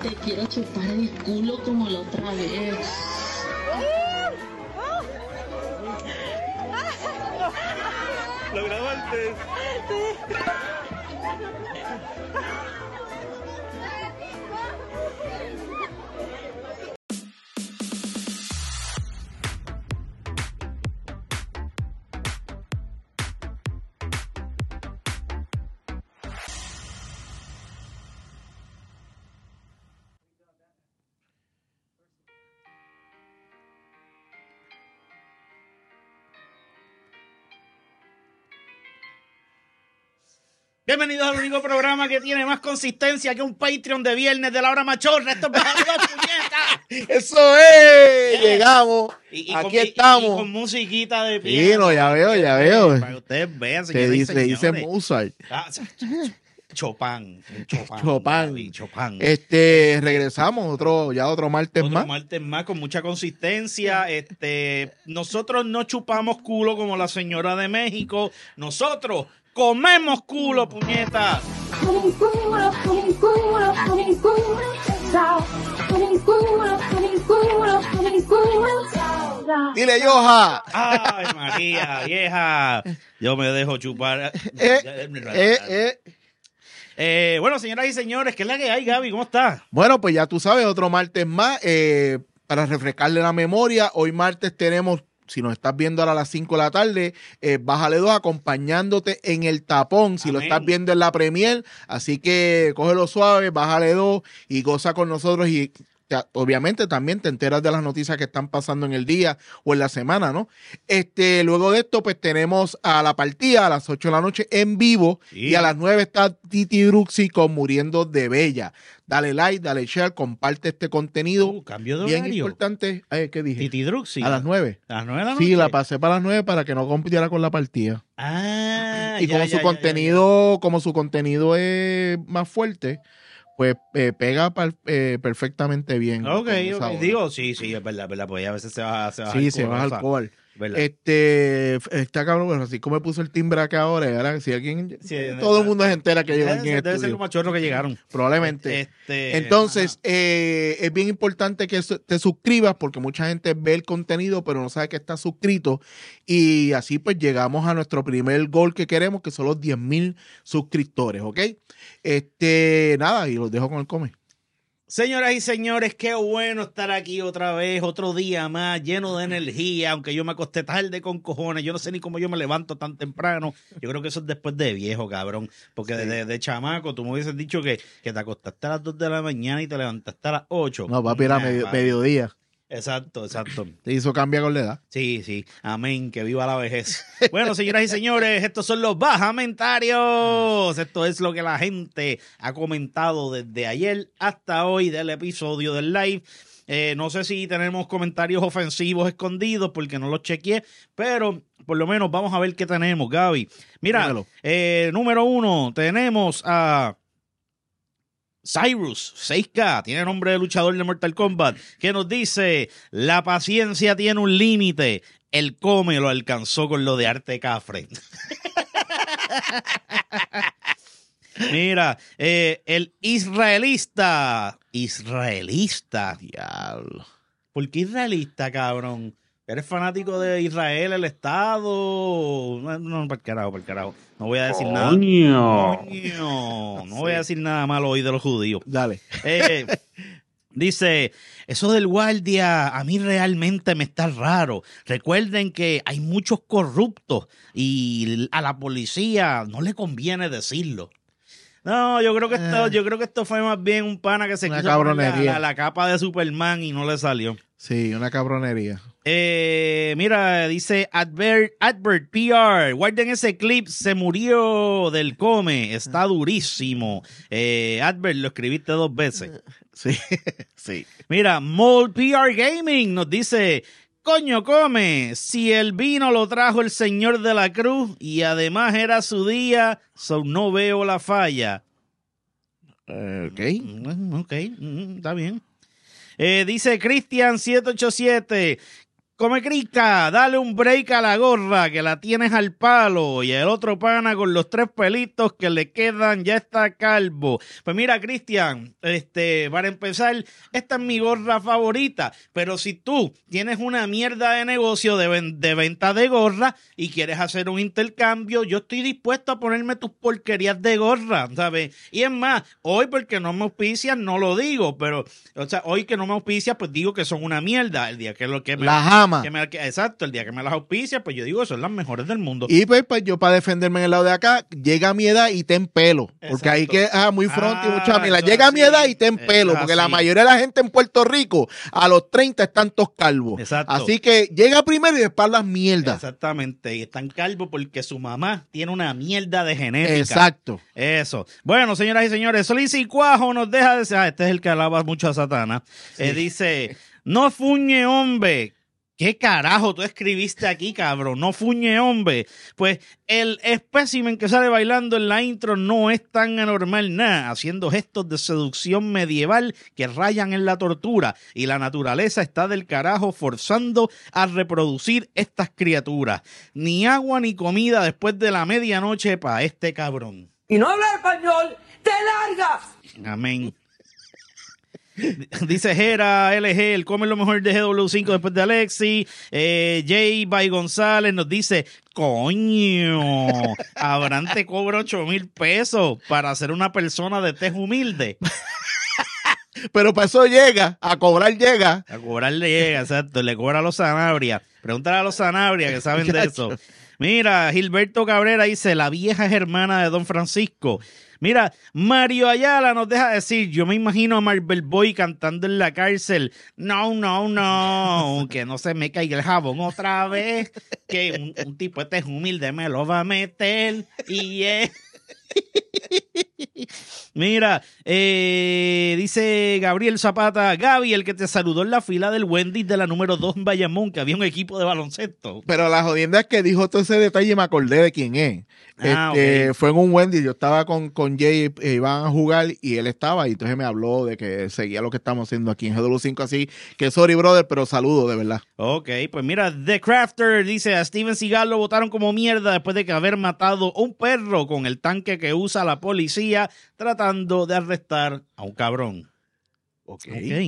Te quiero chupar el culo como la otra vez. ¿Lo grabaste? Sí. Bienvenidos al único programa que tiene más consistencia que un Patreon de viernes de la hora machorra. Esto es Bajando las Puñetas. ¡Eso es! Llegamos. Aquí estamos. Y con musiquita de piano. Sí, no, ya veo. Para que ustedes vean, Se señores y dice señores. Mozart. Chopin. Chopin. Regresamos otro martes más. Otro martes más con mucha consistencia. Nosotros no chupamos culo como la señora de México. Nosotros comemos culo, puñeta. Dile, Yoja. Ay, María, vieja. Yo me dejo chupar. Bueno, señoras y señores, ¿qué es la que hay, Gaby? ¿Cómo estás? Bueno, pues ya tú sabes, otro martes más. Para refrescarle la memoria, hoy martes tenemos, si nos estás viendo ahora a las 5 de la tarde, Bájale 2 acompañándote en el tapón. Si Amén. lo estás viendo en la premier, así que cógelo suave, Bájale 2 y goza con nosotros y obviamente también te enteras de las noticias que están pasando en el día o en la semana, ¿no? Luego de esto, pues tenemos a La Partida a las 8 de la noche en vivo, Sí. Y a las 9 está Titi Druxy con Muriendo de Bella. Dale like, dale share, comparte este contenido. Cambio de Bien horario. importante. ¿Qué dije? Titi Druxy. A las 9. A las 9 de la noche. Sí, la pasé para las 9 para que no compitiera con La Partida. Y Como su contenido es más fuerte, pues pega perfectamente bien. Ok. Esa hora. Digo, sí, es verdad, pues a veces se baja Sí, se baja el cover. ¿Verdad? Está cabrón, bueno, así como me puso el timbre acá ahora, y ahora si alguien, Sí, todo el mundo se entera que llega aquí en Debe ser estudio. los machorros que llegaron. Probablemente. Entonces, es bien importante que te suscribas porque mucha gente ve el contenido pero no sabe que está suscrito y así pues llegamos a nuestro primer goal que queremos, que son los 10,000 suscriptores, ¿ok? Nada, y los dejo con el come. Señoras y señores, qué bueno estar aquí otra vez, otro día más, lleno de energía, aunque yo me acosté tarde con cojones, yo no sé ni cómo yo me levanto tan temprano, yo creo que eso es después de viejo, cabrón, porque Sí. de chamaco tú me hubieses dicho que te acostaste a las 2 de la mañana y te levantaste a las 8. No, papi, era mediodía. Exacto. Te hizo cambiar con la edad. Sí, amén, que viva la vejez. Bueno, señoras y señores, estos son los bajamentarios. Esto es lo que la gente ha comentado desde ayer hasta hoy del episodio del live. No sé si tenemos comentarios ofensivos escondidos porque no los chequeé, pero por lo menos vamos a ver qué tenemos, Gaby. Mira, número 1, tenemos a Cyrus 6K, tiene nombre de luchador de Mortal Kombat, que nos dice: la paciencia tiene un límite, el come lo alcanzó con lo de Arte Cafre. Mira, el israelista, Diablo. ¿por qué israelista, cabrón? ¿Eres fanático de Israel, el Estado? No, para el carajo. No voy a decir nada. Coño. No voy a decir nada malo hoy de los judíos. Dale. Dice, eso del guardia a mí realmente me está raro. Recuerden que hay muchos corruptos y a la policía no le conviene decirlo. No, yo creo que esto fue más bien un pana que se Una quiso cabronería. poner la capa de Superman y no le salió. Sí, una cabronería. Mira, dice Advert PR, guarden ese clip, se murió del come, está durísimo. Advert, lo escribiste 2 veces. Sí, sí. Mira, Mold PR Gaming nos dice: coño, come, si el vino lo trajo el Señor de la Cruz y además era su día, no veo la falla. Ok. Ok, está bien. Dice Cristian 787, Come crica, dale un break a la gorra que la tienes al palo y el otro pana con los 3 pelitos que le quedan ya está calvo. Pues mira, Cristian, para empezar, esta es mi gorra favorita, pero si tú tienes una mierda de negocio de venta de gorra y quieres hacer un intercambio, yo estoy dispuesto a ponerme tus porquerías de gorra, ¿sabes? Y es más, hoy porque no me auspician no lo digo, pero o sea, hoy que no me auspician pues digo que son una mierda. El día que lo que me exacto, el día que me las auspicia, pues yo digo, son las mejores del mundo. Y pues yo para defenderme en el lado de acá, llega a mi edad y ten pelo. Porque exacto. ahí que muy front y mucha mira. Llega a mi edad y ten pelo. Porque la mayoría de la gente en Puerto Rico a los 30 están todos calvos. Exacto. Así que llega primero y después las mierdas. Exactamente. Y están calvos porque su mamá tiene una mierda de genética. Exacto. Eso. Bueno, señoras y señores, Solís y Cuajo nos deja decir, este es el que alaba mucho a Satana. Sí. Dice, no fuñe hombre. ¿Qué carajo tú escribiste aquí, cabrón? No fuñe, hombre. Pues el espécimen que sale bailando en la intro no es tan anormal nada, haciendo gestos de seducción medieval que rayan en la tortura. Y la naturaleza está del carajo forzando a reproducir estas criaturas. Ni agua ni comida después de la medianoche para este cabrón. Y no habla español, te largas. Amén. Dice Jera LG, el come lo mejor de GW5 después de Alexi. Jay Bay González nos dice, coño, Abraham te cobra 8,000 pesos para ser una persona de tez humilde. Pero para eso llega, a cobrar llega. A cobrar le llega, exacto, le cobra a los Sanabria. Pregúntale a los Sanabria que saben de eso. Mira, Gilberto Cabrera dice, la vieja es hermana de Don Francisco. Mira, Mario Ayala nos deja decir, yo me imagino a Marvel Boy cantando en la cárcel, no, que no se me caiga el jabón otra vez, que un tipo este es humilde me lo va a meter y Mira, dice Gabriel Zapata, Gaby, el que te saludó en la fila del Wendy's de la número 2 en Bayamón, que había un equipo de baloncesto. Pero la jodienda es que dijo todo ese detalle y me acordé de quién es. Okay. Fue en un Wendy's, yo estaba con Jay, iban a jugar y él estaba, y entonces me habló de que seguía lo que estamos haciendo aquí en GW5, así que sorry brother, pero saludo de verdad. Ok, pues mira, The Crafter dice, a Steven Seagal lo botaron como mierda después de que haber matado a un perro con el tanque que usa la policía tratando de arrestar a un cabrón. Ok.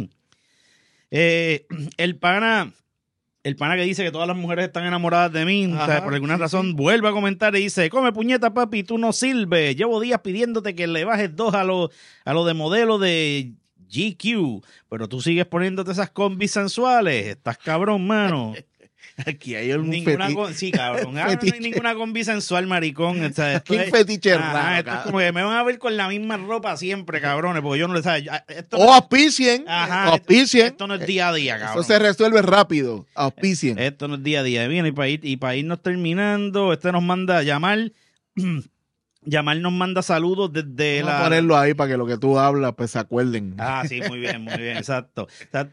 El pana que dice que todas las mujeres están enamoradas de mí, o sea, por alguna razón, vuelve a comentar y dice, come puñeta papi, tú no sirves. Llevo días pidiéndote que le bajes 2 a lo de modelo de GQ, pero tú sigues poniéndote esas combis sensuales. Estás cabrón, mano. Aquí hay un sí, cabrón. No hay ninguna combi sensual, maricón. O sea, aquí un fetiche raro. Esto es como que me van a ver con la misma ropa siempre, cabrones, porque yo no le sé. Auspicien. Auspicien. Esto no es día a día, cabrón. Eso se resuelve rápido. Auspicien. Esto no es día a día. Bien, y para irnos terminando, nos manda a llamar. Yamar nos manda saludos desde Vamos a ponerlo ahí para que lo que tú hablas pues se acuerden. Sí, muy bien, exacto.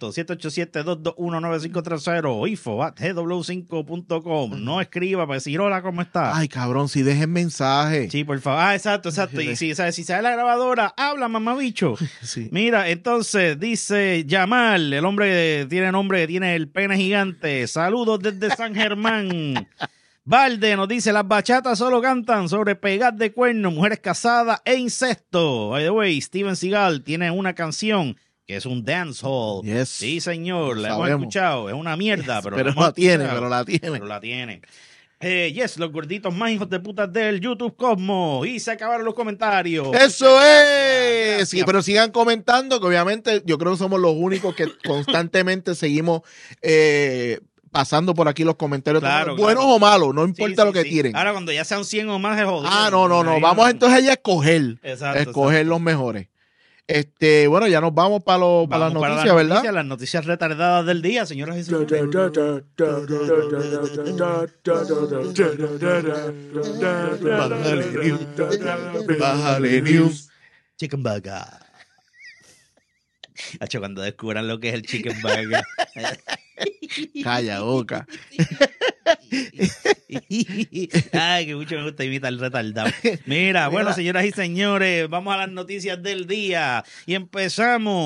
787-221-9530 info@gw5.com. No escriba para decir hola, ¿cómo está? Ay, cabrón, si dejen mensaje. Sí, por favor. Exacto. Y si sale la grabadora, habla, mamabicho. Sí. Mira, entonces dice Yamal, el hombre que tiene el pene gigante. Saludos desde San Germán. Valde nos dice, las bachatas solo cantan sobre pegar de cuerno, mujeres casadas e incesto. By the way, Steven Seagal tiene una canción que es un dancehall. Yes. Sí, señor, la hemos escuchado. Es una mierda, pero la tiene. Los gorditos más hijos de puta del YouTube Cosmo. Y se acabaron los comentarios. ¡Eso es! Gracias. Sí, pero sigan comentando, que obviamente yo creo que somos los únicos que constantemente seguimos pasando por aquí los comentarios, claro, buenos o malos, no importa lo que tiren. Ahora cuando ya sean 100 o más es jodido. No. Vamos entonces allá a escoger. Escoger los mejores. Bueno, ya nos vamos para las noticias, ¿verdad? Las noticias retardadas del día, señoras y señores. Bájale news. Chicken burger. Hacho, cuando descubran lo que es el chicken burger. Calla boca. Ay, que mucho me gusta imitar el retardado. Mira, bueno, señoras y señores, vamos a las noticias del día y empezamos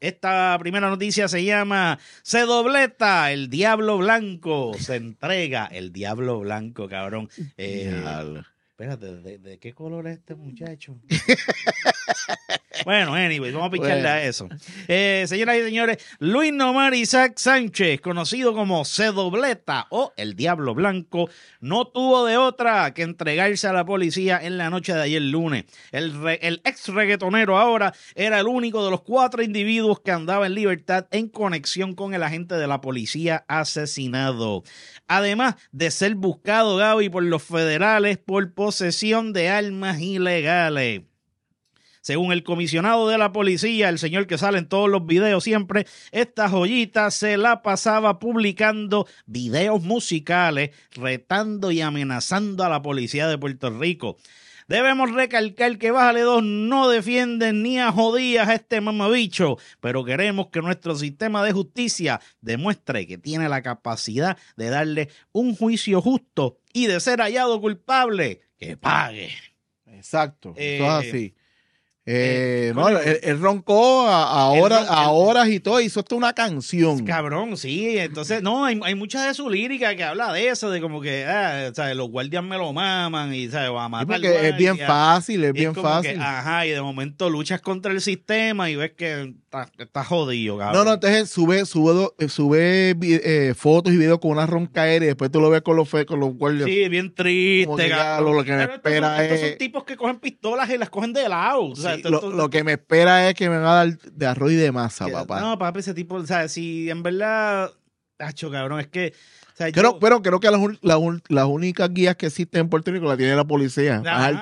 Esta primera noticia se llama Se dobleta el Diablo Blanco. Se entrega el Diablo Blanco, cabrón. Espérate, ¿de qué color es este muchacho? Bueno, anyway, vamos a picharle a eso. Señoras y señores, Luis Nomar Isaac Sánchez, conocido como Se Dobleta o El Diablo Blanco, no tuvo de otra que entregarse a la policía en la noche de ayer lunes. El ex reggaetonero ahora era el único de los 4 individuos que andaba en libertad en conexión con el agente de la policía asesinado. Además de ser buscado, Gaby, por los federales por posesión de armas ilegales. Según el comisionado de la policía, el señor que sale en todos los videos siempre, esta joyita se la pasaba publicando videos musicales, retando y amenazando a la policía de Puerto Rico. Debemos recalcar que Bájale 2 no defienden ni a jodías a este mamabicho, pero queremos que nuestro sistema de justicia demuestre que tiene la capacidad de darle un juicio justo y de ser hallado culpable, que pague. Exacto, eso es así. No, él roncó a horas y todo, hizo hasta una canción. Cabrón, sí, entonces, no, hay mucha de su lírica que habla de eso, de como que, ¿sabes? Los guardias me lo maman y, ¿sabes? Va a matar. Sí, porque es bien fácil, es bien fácil. Que, ajá, y de momento luchas contra el sistema y ves que está jodido, cabrón. No, entonces sube fotos y videos con una roncaera y después tú lo ves con los guardias. Sí, bien triste, cabrón. Lo que me espera estos son tipos que cogen pistolas y las cogen de lado, o sea, sí, lo que me espera es que me va a dar de arroz y de masa, papá. No, papi, ese tipo, o sea, si en verdad, tacho, cabrón, es que... O sea, pero creo que las únicas guías que existen en Puerto Rico las tiene la policía.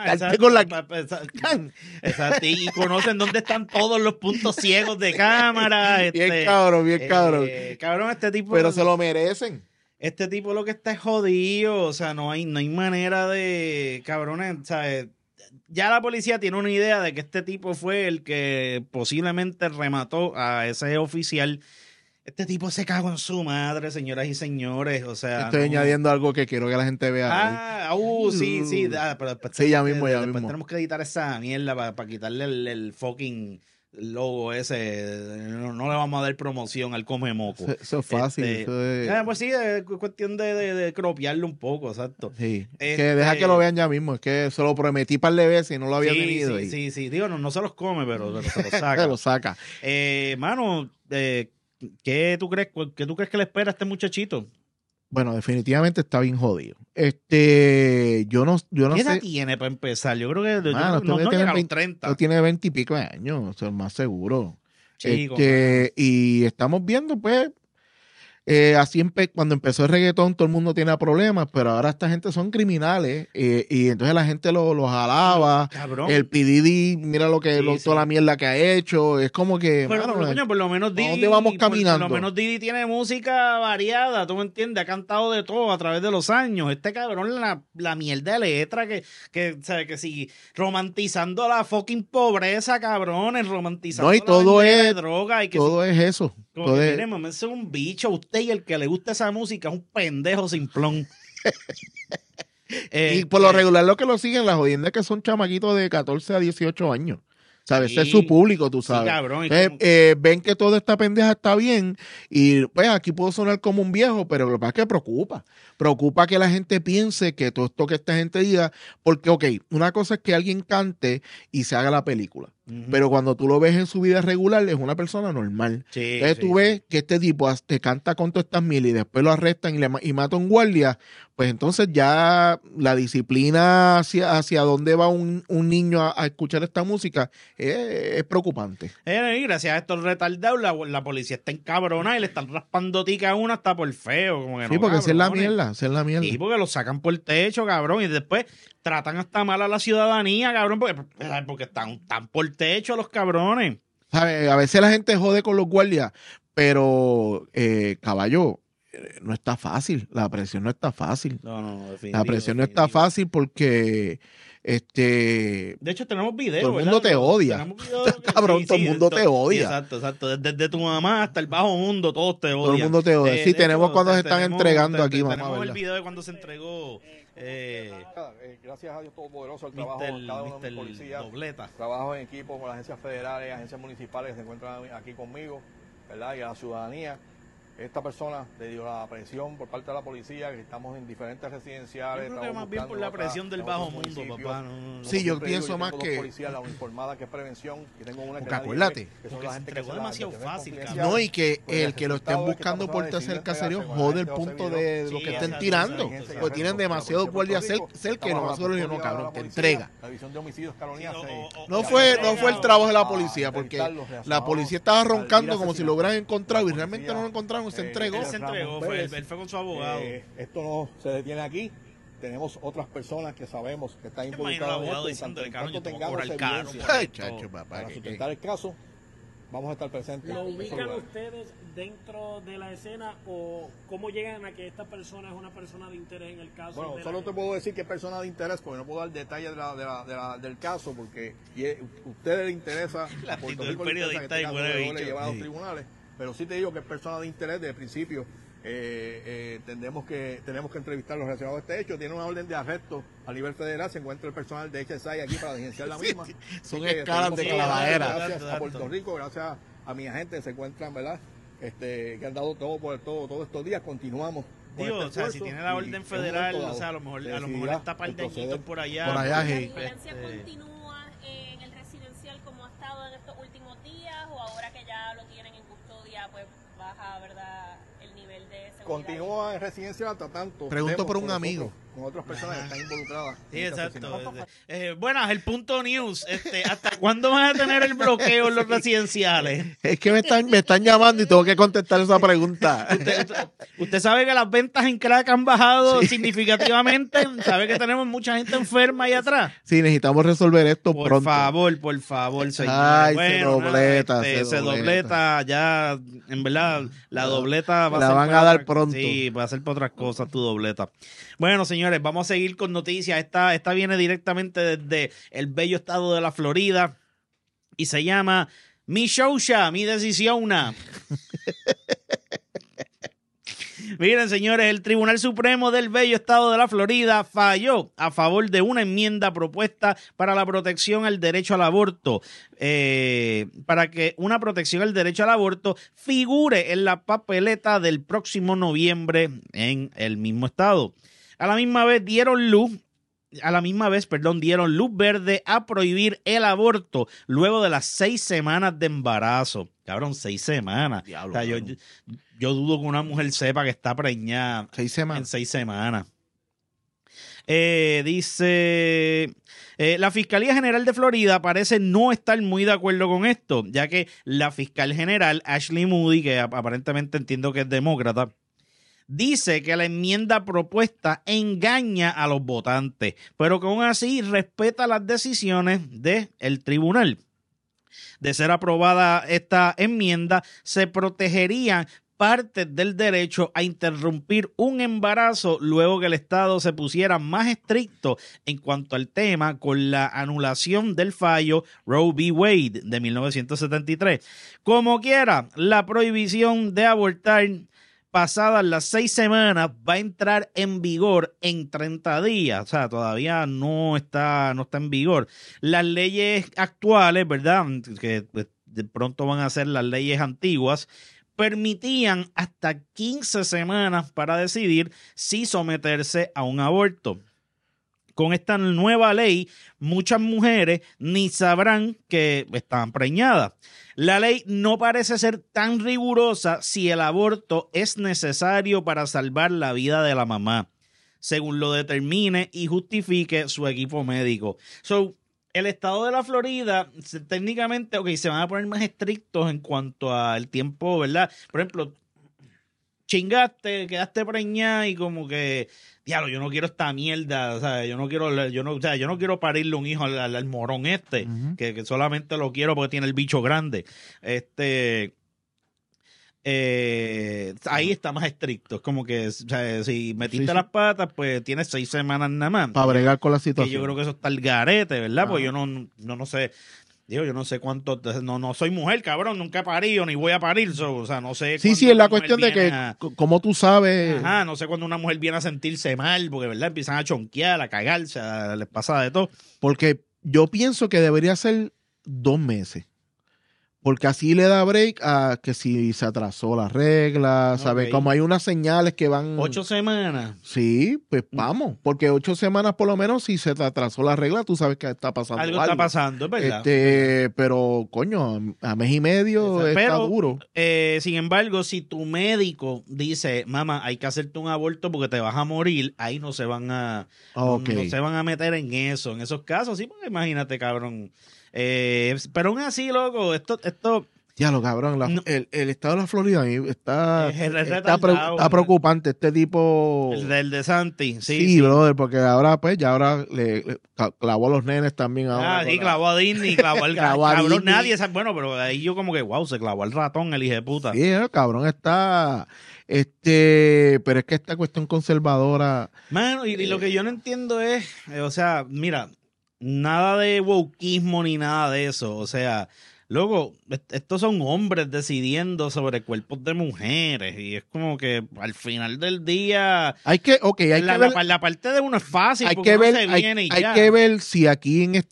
Exacto, y conocen dónde están todos los puntos ciegos de cámara. Bien cabrón. Cabrón, este tipo... Pero se lo merecen. Este tipo lo que está es jodido, o sea, no hay manera de... Cabrones, ¿sabes? Ya la policía tiene una idea de que este tipo fue el que posiblemente remató a ese oficial. Este tipo se cagó en su madre, señoras y señores. O sea, estoy añadiendo algo que quiero que la gente vea. Sí. Pero después ya mismo. Tenemos que editar esa mierda para quitarle el fucking logo ese. No le vamos a dar promoción al come moco. Eso es fácil. Pues sí, es cuestión de cropiarlo un poco, exacto. Sí. Que deja que lo vean ya mismo. Es que se lo prometí par de veces y no lo había tenido. Sí. Digo, no se los come, pero se los saca. Se los saca. Mano, ¿qué tú crees que le espera a este muchachito? Bueno, definitivamente está bien jodido. Yo no ¿Qué edad sé. tiene para empezar? Yo creo que no llega a los 30. No tiene 20 y pico de años, o sea, más seguro. Chico, y estamos viendo, pues, cuando empezó el reggaetón todo el mundo tenía problemas, pero ahora esta gente son criminales y entonces la gente los alaba. Cabrón. El P. Diddy, mira toda la mierda que ha hecho, es como que pero coño, por lo menos Diddy, ¿dónde vamos caminando? Por lo menos Diddy tiene música variada, tú me entiendes, ha cantado de todo a través de los años. Este cabrón, la mierda de letra ¿sabes? Que si romantizando la fucking pobreza, cabrones, romantizando la droga y que todo es eso. Como que tenemos, es un bicho, usted y el que le gusta esa música es un pendejo simplón. Y por lo regular lo que lo siguen, las jodiendas que son chamaquitos de 14 a 18 años. ¿Sabes? Ese es su público, tú sabes. Sí, cabrón, ven que toda esta pendeja está bien y pues aquí puedo sonar como un viejo, pero lo que pasa es que preocupa. Preocupa que la gente piense que todo esto que esta gente diga, porque, ok, una cosa es que alguien cante y se haga la película. Pero cuando tú lo ves en su vida regular, es una persona normal. Entonces tú ves que este tipo te canta con todas estas mil y después lo arrestan y mata a un guardia, pues entonces ya la disciplina hacia dónde va un niño a escuchar esta música es preocupante. Y gracias a estos retardados, la policía está encabronada y le están raspando tica a una hasta por feo. Como que sí, porque esa es la mierda, Sí, porque lo sacan por el techo, cabrón, y después tratan hasta mal a la ciudadanía, cabrón, porque están por el techo los cabrones. A veces la gente jode con los guardias, pero caballo, no está fácil. La presión no está fácil. No, La presión no está fácil porque De hecho, tenemos videos. Todo el mundo te odia. Cabrón, todo el mundo te odia. Exacto. Desde tu mamá hasta el bajo mundo, todos te odian. Todo el mundo te odia. Sí, tenemos cuando se están entregando aquí, mamá. Tenemos el video de cuando se entregó. Gracias a Dios Todopoderoso, el trabajo de cada uno de mis policías. Dobleta. Trabajo en equipo con las agencias federales, agencias municipales que se encuentran aquí conmigo, ¿verdad? Y a la ciudadanía. Esta persona le dio la presión por parte de la policía, que estamos en diferentes residenciales. Yo creo que más bien por la presión del bajo mundo, papá. Sí, yo pienso más que... policías, la uniformada que es prevención, y tengo una porque acuérdate, que son la gente que demasiado fácil, no, y que el que lo estén buscando por tercer caserío jode el punto de lo que estén tirando, porque tienen demasiados guardias cerca y nomás solo no, cabrón, te entrega. La división de homicidios Carolina No fue el trabajo de la policía, porque la policía estaba roncando como si lo hubieran encontrado y realmente no lo encontraron, se entregó. Él se entregó, él fue con su abogado. Esto no se detiene aquí. Tenemos otras personas que sabemos que están involucradas en esto. En tanto tengamos evidencia para sustentar el caso, vamos a estar presentes. ¿Lo ubican ustedes dentro de la escena o cómo llegan a que esta persona es una persona de interés en el caso? Bueno, solo te puedo decir que es persona de interés, porque no puedo dar detalles del caso, porque a ustedes les interesa, la a Puerto actitud Rico del les interesa que periodista este caso y le llevado a los tribunales, pero sí te digo que es persona de interés desde el principio. Tenemos que entrevistar a los relacionados a este hecho. Tiene una orden de arresto a nivel federal. Se encuentra el personal de HSI aquí para diligenciar la misma. Son escalas de clavadera. Gracias a Puerto Rico, gracias a mi agente que se encuentran, ¿verdad? Que han dado todos estos días. Continuamos. Digo, o sea, si tiene la orden federal, o sea, a lo mejor está par de añitos por allá. ¿La violencia continúa en el residencial como ha estado en estos últimos días o ahora que ya lo tienen en custodia, pues baja, ¿verdad?, el nivel de seguridad? Continúa en residencia hasta tanto. Pregunto por un amigo. Con otras personas que están involucradas. Sí, exacto. Buenas, el punto news. ¿Hasta cuándo van a tener el bloqueo en los residenciales? Es que me están llamando y tengo que contestar esa pregunta. Usted sabe que las ventas en crack han bajado significativamente. Sabe que tenemos mucha gente enferma ahí atrás. Sí, necesitamos resolver esto pronto. Por favor, señor. Ay, bueno, se dobleta. Ya, en verdad, la dobleta va a ser. La van a dar pronto. Sí, va a ser para otras cosas tu dobleta. Bueno, señores, vamos a seguir con noticias. Esta viene directamente desde el bello estado de la Florida y se llama Mi Showsha, mi decisión. Miren, señores, el Tribunal Supremo del bello estado de la Florida falló a favor de una enmienda propuesta para la protección al derecho al aborto, para que una protección al derecho al aborto figure en la papeleta del próximo noviembre en el mismo estado. A la misma vez dieron luz verde a prohibir el aborto luego de las 6 semanas de embarazo. Cabrón, 6 semanas. Diablo, o sea, yo dudo que una mujer sepa que está preñada 6 semanas. en 6 semanas. Dice, la Fiscalía General de Florida parece no estar muy de acuerdo con esto, ya que la fiscal general Ashley Moody, que aparentemente entiendo que es demócrata, dice que la enmienda propuesta engaña a los votantes, pero que aún así respeta las decisiones del tribunal. De ser aprobada esta enmienda, se protegerían partes del derecho a interrumpir un embarazo luego que el Estado se pusiera más estricto en cuanto al tema con la anulación del fallo Roe v. Wade de 1973. Como quiera, la prohibición de abortar pasadas las 6 semanas va a entrar en vigor en 30 días. O sea, todavía no está en vigor. Las leyes actuales, ¿verdad?, que pues, de pronto van a ser las leyes antiguas, permitían hasta 15 semanas para decidir si someterse a un aborto. Con esta nueva ley, muchas mujeres ni sabrán que están preñadas. La ley no parece ser tan rigurosa si el aborto es necesario para salvar la vida de la mamá, según lo determine y justifique su equipo médico. El estado de la Florida, técnicamente, se van a poner más estrictos en cuanto al tiempo, ¿verdad? Por ejemplo, chingaste, quedaste preñada y como que, diablo, yo no quiero esta mierda, o sea, yo no quiero parirle un hijo al morón que solamente lo quiero porque tiene el bicho grande. ahí está más estricto. Es como que, o sea, si metiste Sí, sí. las patas, pues tienes 6 semanas nada más. Para bregar con la Que situación. yo creo que eso está el garete, ¿verdad? Pues Ajá. yo no sé. Digo, yo no sé cuánto, no soy mujer, cabrón, nunca he parido, ni voy a parir, o sea, no sé. Sí, cuándo sí, es una la mujer cuestión de que, viene a- como tú sabes, Ajá, no sé cuándo una mujer viene a sentirse mal, porque, ¿verdad? Empiezan a chonquear, a cagarse, les pasa de todo. porque yo pienso que debería ser 2 meses. Porque así le da break a que si se atrasó la regla, ¿sabes? Ok. Como hay unas señales que van... 8 semanas. Sí, pues vamos. Porque 8 semanas por lo menos, si se te atrasó la regla, tú sabes que está pasando Algo está pasando, es verdad. Pero, coño, a mes y medio está Pero, duro. sin embargo, si tu médico dice, mamá, hay que hacerte un aborto porque te vas a morir, ahí no se van a, Ok. no se van a meter en eso, en esos casos, sí, porque imagínate, cabrón. Pero aún así, loco, esto Ya lo cabrón, No. el estado de la Florida a mí está retardado. está preocupante. Este tipo... el del de Santi, Sí, sí. brother, porque ahora pues ya ahora le clavó a los nenes también ahora. Ah, sí, con la- clavó a Disney, clavó al Clavó a cabrón, Disney. nadie sabe, bueno, pero ahí yo como que, wow, se clavó al ratón, el hijo de puta. Sí, el cabrón está, pero es que esta cuestión conservadora, Mano, y lo que yo no entiendo es, o sea, mira, nada de wokeismo ni nada de eso, o sea, luego, estos son hombres decidiendo sobre cuerpos de mujeres y es como que al final del día, hay que ver, la parte de uno es fácil hay porque que uno ver, se viene y hay ya. que ver si aquí en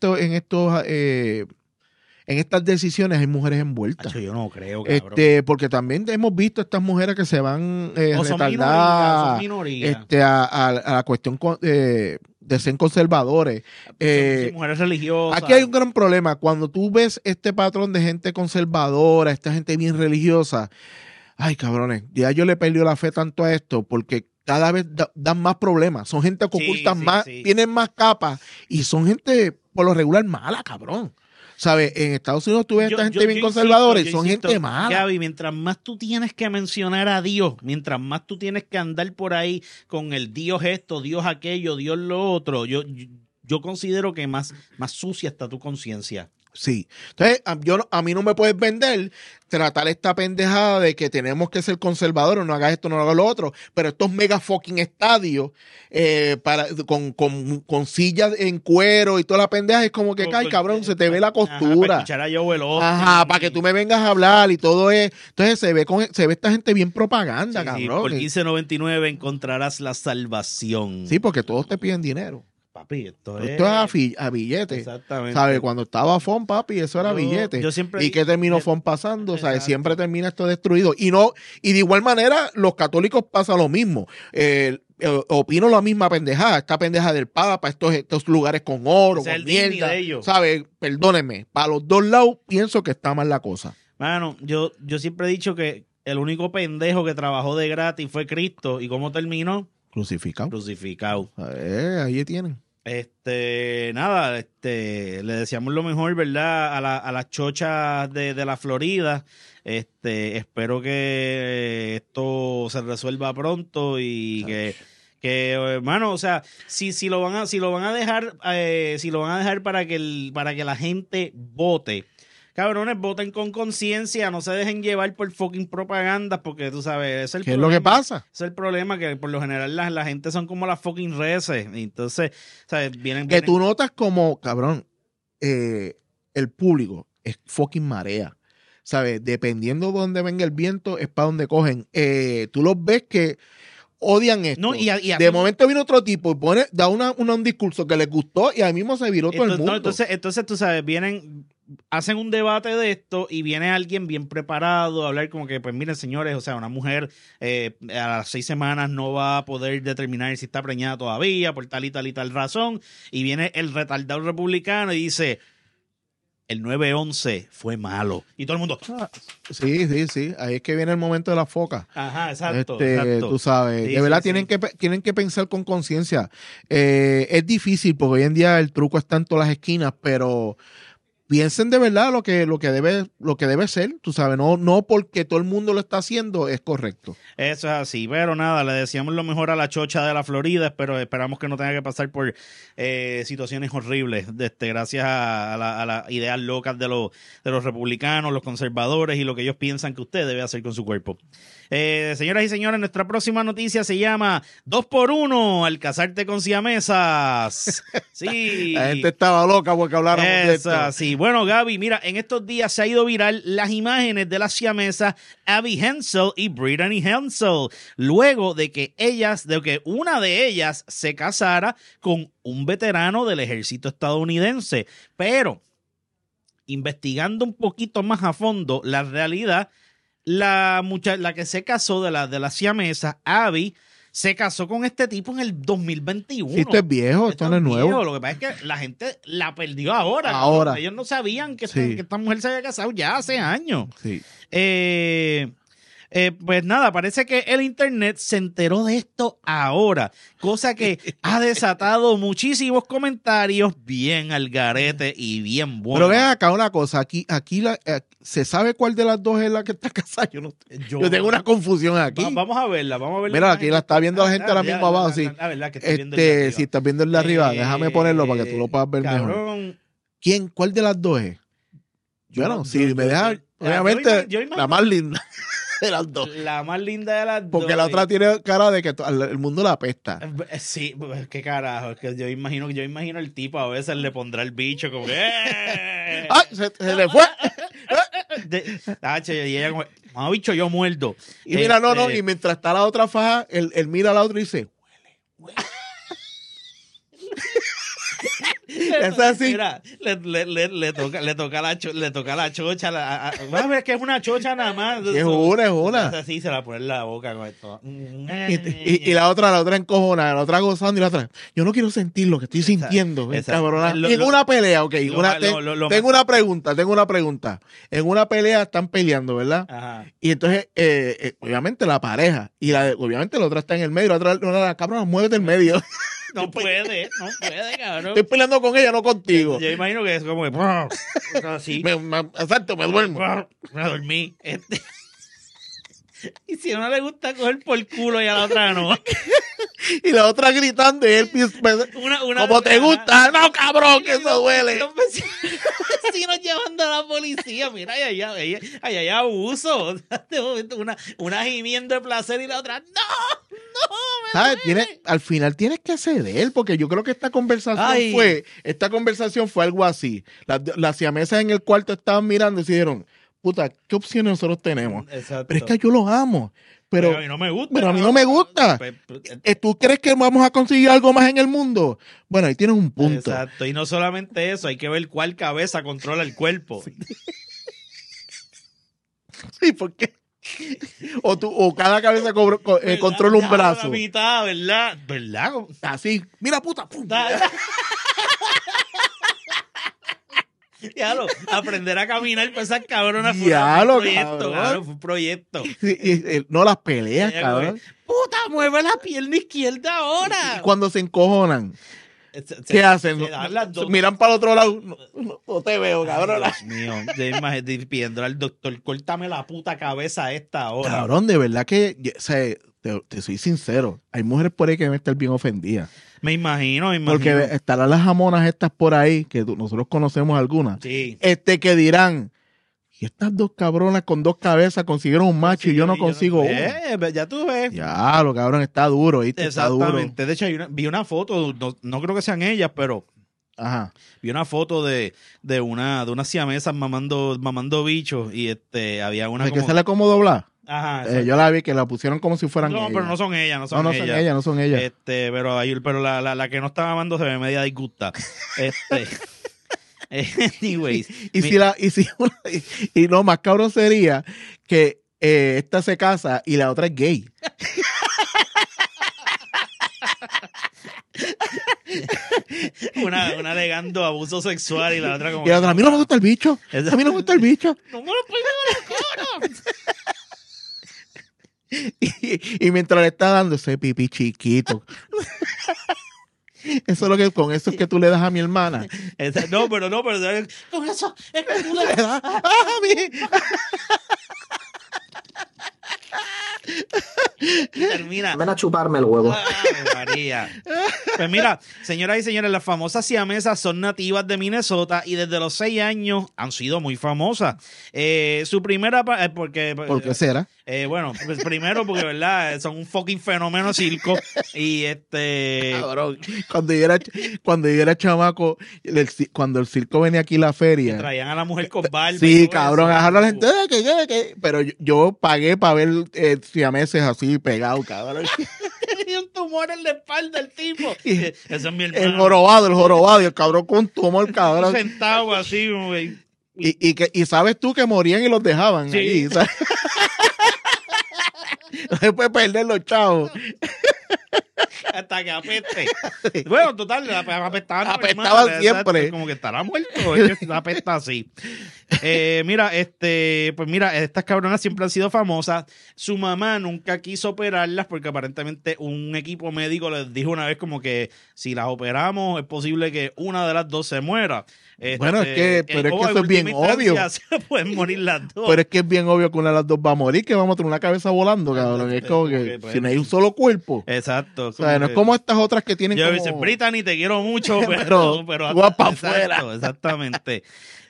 estas decisiones hay mujeres envueltas. Acho, yo no creo, cabrón. Porque también hemos visto estas mujeres que se van O son retardadas minorías. a la cuestión de ser conservadores. Son mujeres religiosas. Aquí hay un gran problema. Cuando tú ves este patrón de gente conservadora, esta gente bien religiosa, ay, cabrones, ya yo le perdí la fe tanto a esto porque cada vez dan más problemas. Son gente que Sí, ocultan sí, más, sí. tienen más capas y son gente, por lo regular, mala, cabrón. ¿Sabes? En Estados Unidos tú ves a esta gente bien conservadora y son gente mala. Gaby, mientras más tú tienes que mencionar a Dios, mientras más tú tienes que andar por ahí con el Dios esto, Dios aquello, Dios lo otro, yo considero que más sucia está tu conciencia. Sí. Entonces, a mí no me puedes vender tratar esta pendejada de que tenemos que ser conservadores, no hagas esto, no hagas lo otro, pero estos mega fucking estadios con sillas en cuero y toda la pendeja es como que, ay, cabrón, se te ve la Ajá, costura. para escuchar a Joel Osteen. Ajá, para que tú me vengas a hablar y todo es. Entonces se ve esta gente bien propaganda, Sí, cabrón. por $15.99 encontrarás la salvación. Sí, porque todos te piden dinero. Papi, esto Esto es a billete. Exactamente. ¿Sabes? Cuando estaba FON, papi, eso era billete. yo siempre ¿Y qué terminó FON pasando? ¿Sabes? Exacto. Siempre termina esto destruido. Y de igual manera, los católicos pasa lo mismo. Opino la misma pendejada. Esta pendeja del Papa, estos lugares con oro, Ese es con el Disney mierda. de ellos. ¿Sabes? Perdónenme. Para los dos lados, pienso que está mal la cosa. Mano, yo siempre he dicho que el único pendejo que trabajó de gratis fue Cristo. ¿Y cómo terminó? Crucificado. Crucificado. Ahí tienen. Nada, le deseamos lo mejor, ¿verdad? A las chochas de la Florida. Espero que esto se resuelva pronto y que hermano, o sea, si lo van a dejar para que la gente vote. Cabrones, voten con conciencia, no se dejen llevar por fucking propaganda, porque tú sabes, es el ¿Qué es lo que pasa? es el problema, que por lo general la gente son como las fucking reces. Y entonces, ¿sabes? Que tú notas como, cabrón, el público es fucking marea. ¿Sabes? Dependiendo de dónde venga el viento, es para donde cogen. Tú los ves que odian esto. No, y de momento viene otro tipo y da un discurso que les gustó y ahí mismo se viró todo el mundo. Entonces, tú sabes, hacen un debate de esto y viene alguien bien preparado a hablar como que, pues miren señores, o sea, una mujer a las 6 semanas no va a poder determinar si está preñada todavía por tal y tal y tal razón, y viene el retardado republicano y dice, el 9/11 fue malo, y todo el mundo, Sí, ahí es que viene el momento de la foca. ajá, exacto. Tú sabes, Sí, de verdad sí, tienen que pensar con conciencia. Es difícil porque hoy en día el truco está en todas las esquinas, pero piensen de verdad lo que debe ser, tú sabes, no porque todo el mundo lo está haciendo es correcto. Eso es así, pero nada, le deseamos lo mejor a la chocha de la Florida, pero esperamos que no tenga que pasar por situaciones horribles, gracias a las ideas locas de los republicanos, los conservadores y lo que ellos piensan que usted debe hacer con su cuerpo. Señoras y señores, nuestra próxima noticia se llama 2x1 al casarte con siamesas. Sí. La gente estaba loca porque habláramos de esto. Sí. Bueno, Gaby, mira, en estos días se ha ido viral las imágenes de las siamesas Abby Hensel y Brittany Hensel, luego de que una de ellas se casara con un veterano del ejército estadounidense. Pero, investigando un poquito más a fondo, la realidad, la que se casó de las siamesas, Abby, se casó con este tipo en el 2021. Sí, esto es viejo, esto no es nuevo. Lo que pasa es que la gente la perdió ahora. Ellos no sabían que esta mujer se había casado ya hace años. Sí. Pues nada, parece que el internet se enteró de esto ahora, cosa que ha desatado muchísimos comentarios bien al garete y bien buenos. Pero vean acá una cosa, aquí ¿se sabe cuál de las dos es la que está casada? Yo tengo una confusión aquí. Vamos a verla. Mira, aquí la está viendo la gente ahora mismo abajo. Sí. Si estás viendo el de arriba, déjame ponerlo para que tú lo puedas ver mejor. ¿Cuál de las dos es? Si me deja, obviamente, la más linda de las dos. La más linda de las dos. Porque la otra tiene cara de que el mundo la apesta. Sí, qué carajo. Es que yo imagino el tipo a veces le pondrá el bicho como ¡ay! Se le fue. Y ella como, no, bicho, yo muerdo. Y mira, y mientras está la otra faja, él mira a la otra y dice, huele. Es así. Mira, le toca la chocha. Vas a ver que es una chocha nada más. Es una. Así se la pone en la boca con esto. Y la otra encojona, la otra gozando y la otra. Yo no quiero sentir lo que estoy sintiendo. En una pelea, ok. Tengo una pregunta. En una pelea están peleando, ¿verdad? Ajá. Y entonces, obviamente la pareja. Y obviamente la otra está en el medio. La otra, cabrón, muévete del medio. No puede, cabrón. Estoy peleando con ella, no contigo. Yo imagino que es como así. Exacto, me duermo. Me dormí. Y si a uno le gusta coger por culo y a la otra no. Y la otra gritando y él como te gusta, no cabrón, que eso duele. Los vecinos llevando a la policía, mira, hay abuso. De momento, una gimiendo de placer y la otra, no. ¿Sabes? Al final tienes que ceder, porque yo creo que esta conversación fue algo así. Las siamesas en el cuarto estaban mirando y se dijeron, puta, ¿qué opciones nosotros tenemos? Exacto. Pero es que yo los amo. Pero a mí no me gusta. Pero a mí no me gusta. ¿Tú crees que vamos a conseguir algo más en el mundo? Bueno, ahí tienes un punto. Exacto. Y no solamente eso, hay que ver cuál cabeza controla el cuerpo. Sí, porque o cada cabeza controla un brazo. La mitad, ¿verdad? Así, mira puta. Aprender a caminar con esas cabronas fue un proyecto. No las peleas, cabrón. Puta, mueve la pierna izquierda ahora. Y cuando se encojonan, ¿qué hacen? Miran para el otro lado. No te veo, cabrón. Dios mío, yo pidiendo al doctor, córtame la puta cabeza esta ahora. Cabrón, de verdad que, te soy sincero, hay mujeres por ahí que deben estar bien ofendidas. Me imagino. Porque estarán las jamonas estas por ahí, que nosotros conocemos algunas, sí. Que dirán, y estas dos cabronas con dos cabezas consiguieron un macho y yo no consigo uno. Ya tú ves. Ya, lo cabrón, está duro, ¿viste? Exactamente. De hecho, vi una foto, no creo que sean ellas, pero ajá, vi una foto de unas siamesas mamando bichos y había una ¿de que sale como doblar? Ajá, yo la vi que la pusieron como si fueran ellas. Pero no son ellas. No son ellas. Pero la que no está mamando se ve media disgusta. Anyways. Y lo más cabrón sería que esta se casa y la otra es gay. una alegando abuso sexual y la otra como... Y la otra, a mí no me gusta el bicho. A mí no me gusta el bicho. No me lo puedo ver, y mientras le está dando ese pipí chiquito. Eso es lo que con eso es que tú le das a mi hermana. No, pero con eso es que tú le Le das a mí. y termina. Ven a chuparme el huevo. Ay, María. Pues mira, señoras y señores, las famosas siamesas son nativas de Minnesota y desde los 6 años han sido muy famosas. Su primera... ¿Por qué será? Bueno, pues primero porque, ¿verdad? Son un fucking fenómeno circo y Cabrón, cuando yo era chamaco, cuando el circo venía aquí a la feria... traían a la mujer con barba. Sí, y todo cabrón, eso. a la gente... Pero yo pagué para ver siameses así pegados, cabrón. Tenía un tumor en la espalda el tipo. Y- Eso es mi hermano. El jorobado, y el cabrón con un tumor, cabrón. Sentado así, güey. Y sabes tú que morían y los dejaban Sí. allí, ¿sabes? No se puede perder los chavos. Hasta que apeste. Bueno, total, apestaban. Apestaban normal, siempre. exacto, como que estará muerto. Es que apesta así. Mira, estas cabronas siempre han sido famosas. Su mamá nunca quiso operarlas porque aparentemente un equipo médico les dijo una vez como que si las operamos es posible que una de las dos se muera. Bueno, pero es que o eso en es bien última obvio. instancia se pueden morir las dos. Pero es que es bien obvio que una de las dos va a morir, que vamos a tener una cabeza volando, cabrón. Es como que pues, si no hay un solo cuerpo. Exacto. O sea, no es como estas otras que tienen Yo como... dice, Brittany, te quiero mucho, Pero pero tú vas pa' exacto, afuera. Exactamente.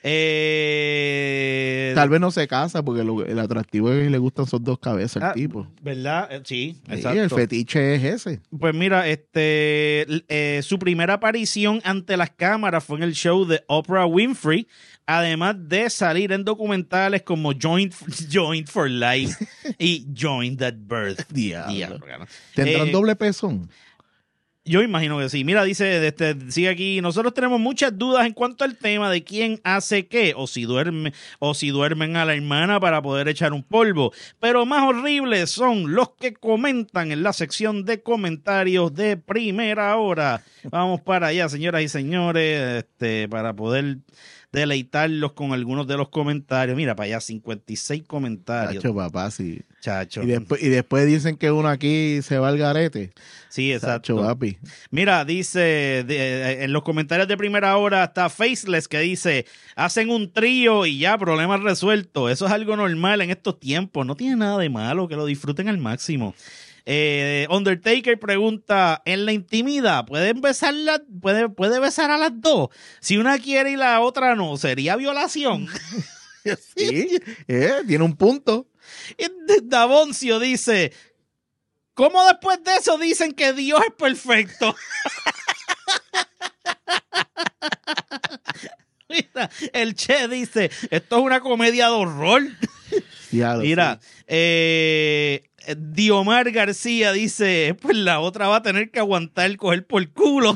Tal vez no se casa porque el atractivo es que le gustan esos dos cabezas al tipo. ¿Verdad? Sí, Sí, exacto. el fetiche es ese. Pues mira, su primera aparición ante las cámaras fue en el show de Oprah Winfrey, además de salir en documentales como Joint for Life y Joint at Birth. Diablo. Diablo. ¿Tendrán doble pezón? Yo imagino que sí. Mira, dice, sigue aquí, nosotros tenemos muchas dudas en cuanto al tema de quién hace qué, o si duermen a la hermana para poder echar un polvo. Pero más horribles son los que comentan en la sección de comentarios de Primera Hora. Vamos para allá, señoras y señores, para poder deleitarlos con algunos de los comentarios. Mira, para allá, 56 comentarios. Chacho, papá, sí. Chacho. Y después dicen que uno aquí se va al garete. Sí, exacto. Chacho, papi. Mira, dice, en los comentarios de Primera Hora está Faceless que dice, hacen un trío y ya, problemas resueltos. Eso es algo normal en estos tiempos. No tiene nada de malo, que lo disfruten al máximo. Undertaker pregunta, en la intimidad, ¿puede besar a las dos? Si una quiere y la otra no, ¿sería violación? Sí, tiene un punto. Y Davoncio dice, ¿cómo después de eso dicen que Dios es perfecto? Mira, el Che dice, esto es una comedia de horror. Mira, Diomar García dice, pues la otra va a tener que aguantar coger por culo.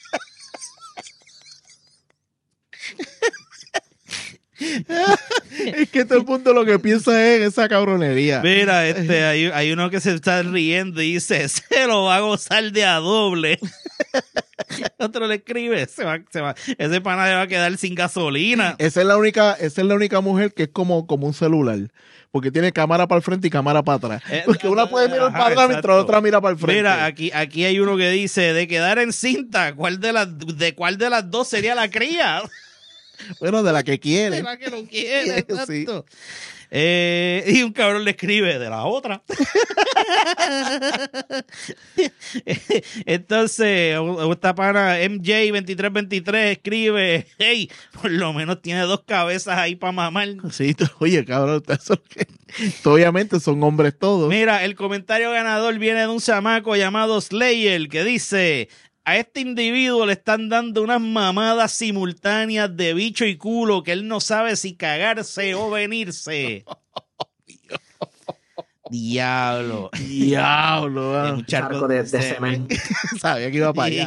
Es que todo el mundo lo que piensa es esa cabronería. Mira, hay uno que se está riendo y dice, se lo va a gozar de a doble. Otro le escribe, se va, ese pana se va a quedar sin gasolina. Esa es la única mujer que es como un celular. Porque tiene cámara para el frente y cámara para atrás. Porque una puede mirar para atrás mientras la otra mira para el frente. Mira, aquí hay uno que dice, de quedar en cinta, ¿cuál de las dos sería la cría? Bueno, de la que quiere. De la que lo quiere, exacto. Sí. Y un cabrón le escribe de la otra. Entonces, esta pana MJ2323 escribe, hey, por lo menos tiene 2 cabezas ahí para mamar. Sí, oye, cabrón, obviamente son hombres todos. Mira, el comentario ganador viene de un chamaco llamado Slayer que dice, a este individuo le están dando unas mamadas simultáneas de bicho y culo que él no sabe si cagarse o venirse. Diablo. Diablo. Un charco de semen. Sabía que iba para allá.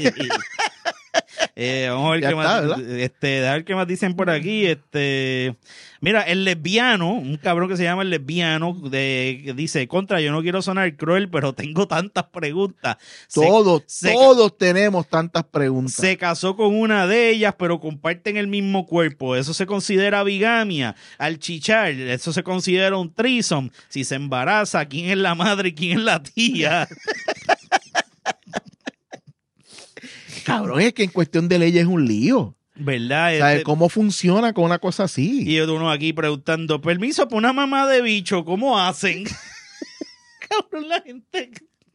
Vamos a ver Ya qué está, más, a ver qué más dicen por aquí. Mira, el lesbiano, un cabrón que se llama el lesbiano, dice, contra, yo no quiero sonar cruel, pero tengo tantas preguntas. Todos tenemos tantas preguntas. Se casó con una de ellas, pero comparten el mismo cuerpo. ¿Eso se considera bigamia? Al chichar, ¿eso se considera un threesome? Si se embaraza, ¿quién es la madre y quién es la tía? Cabrón, es que en cuestión de leyes es un lío. ¿Verdad? ¿Sabes cómo funciona con una cosa así? Y uno aquí preguntando, permiso para una mamá de bicho, ¿cómo hacen? Cabrón, la gente...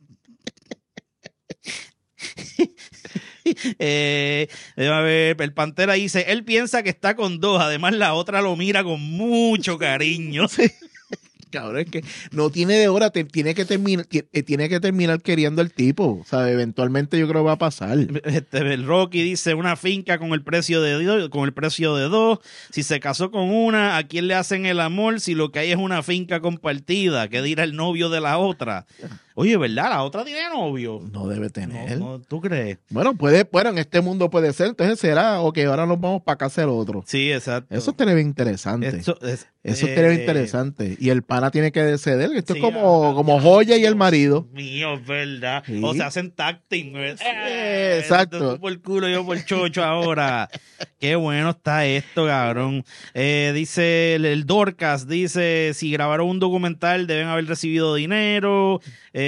A ver, el Pantera dice, él piensa que está con dos, además la otra lo mira con mucho cariño. Sí. Cabrón, es que no tiene de hora, tiene que terminar queriendo el tipo, ¿sabes? Eventualmente yo creo que va a pasar. El Rocky dice, una finca con el precio de dos, si se casó con una, ¿a quién le hacen el amor si lo que hay es una finca compartida? ¿Qué dirá el novio de la otra? Oye, ¿verdad? ¿La otra tiene novio? No debe tener. No, ¿tú crees? Bueno, en este mundo puede ser, entonces será, ok, ahora nos vamos para acá a hacer otro. Sí, exacto. Eso estaría bien interesante. Eso estaría bien interesante. Y el pana tiene que ceder. Esto sí, es como Joya y el marido. Mío, ¿verdad? Sí. O se hacen tacting. Exacto. Tú por el culo, yo por el chocho ahora. Qué bueno está esto, cabrón. Dice el Dorcas, dice, si grabaron un documental deben haber recibido dinero.